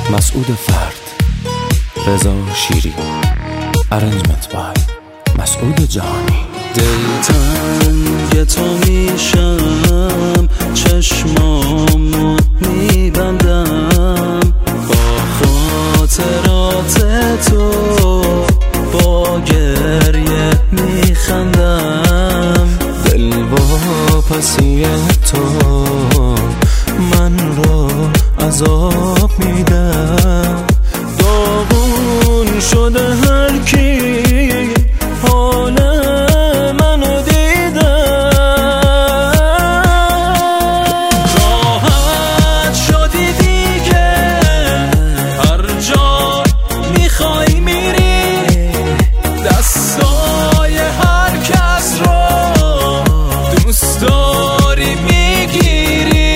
مسعود فرد، رضا شیری، ارنجمنت بای مسعود جهانی. دلتنگ تو میشم، چشمامو میبندم، با خاطرات تو با گریه میخندم. دلواپسی تو من رو عذاب میدم. داغون شده هر کی حال منو دیدم. راحت شدی دیگه، هر جا میخوای میری، دستای هر کس رو دوست داری میگیری.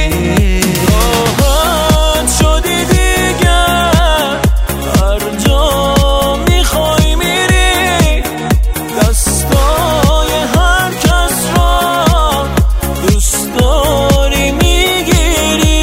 راحت شدی دیگه، هر جا میخوای میری، دستای هر کس رو دوست داری میگیری.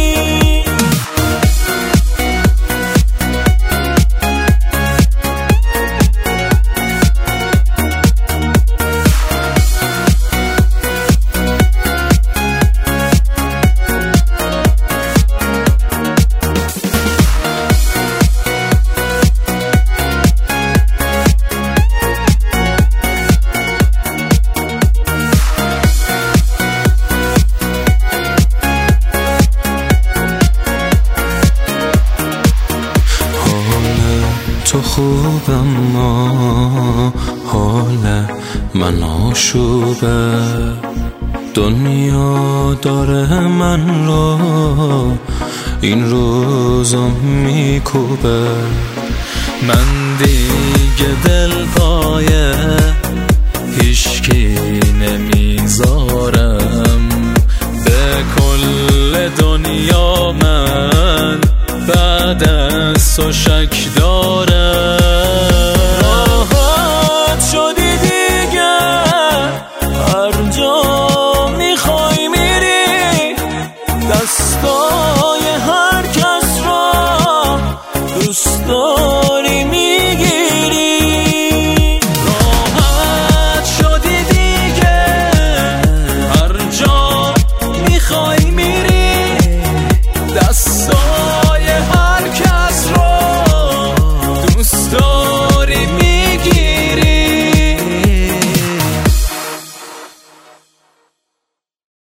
تو خوب اما حال من آشوبه، دنیا داره من رو این روزا میکوبه. من دیگه دل پایه هیچکی نمیذارم، به کل دنیا من بعد از تو